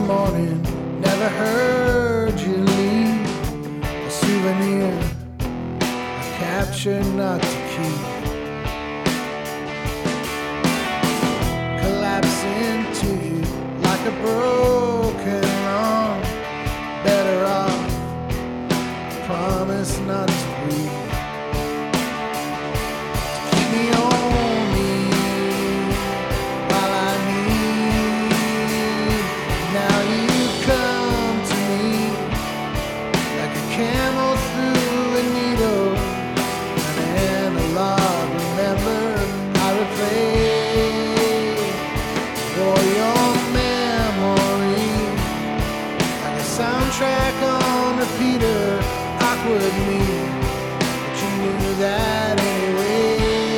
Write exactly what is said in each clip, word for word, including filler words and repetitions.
morning, never heard you leave. A souvenir I captured not to keep. Collapse into you like a broken arm. Better off, promise not to breathe. To keep me on me while I need. Now you come to me like a camel through a needle. An analog, remember I replay for your memory. Like a soundtrack on repeater, awkward me, but you knew that anyway.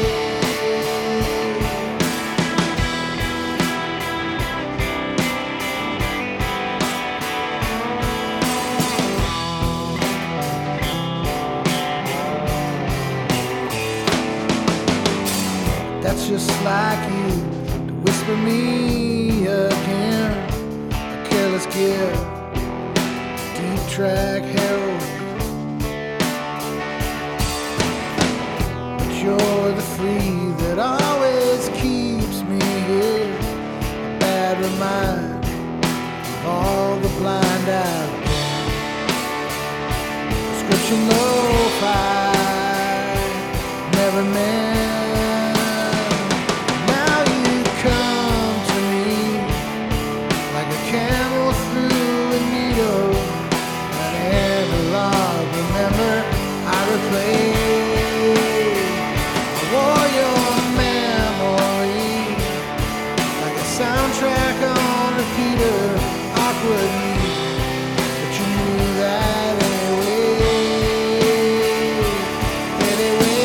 That's just like you to whisper me again. A careless gift, deep track heroin. But you're the free that always keeps me here. A bad reminder of all the blind out there. Prescription lo-fi never meant. Camel through a needle, an analog, remember I replay. I wore your memory like a soundtrack on repeater, awkward me, but you knew that anyway. Anyway.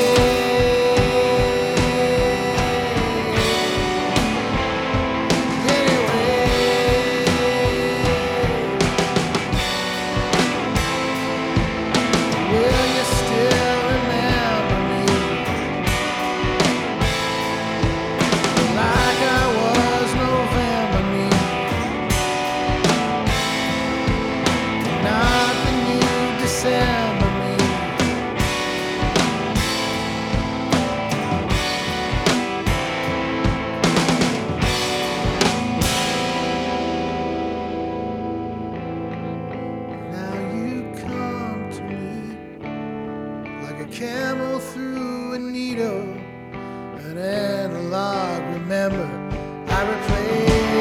Camel through a needle, an analog, remember I replay.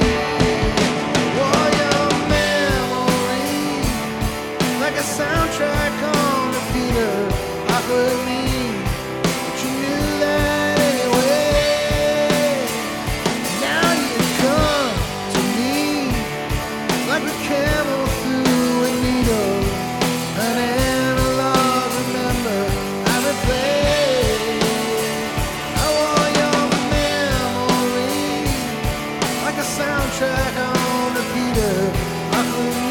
Wore your memory like a soundtrack on repeater, awkward me, but you knew that anyway. Now you come to me like a camel through a needle, an analog, remember I replay. I wore your memory like a soundtrack on repeater, awkward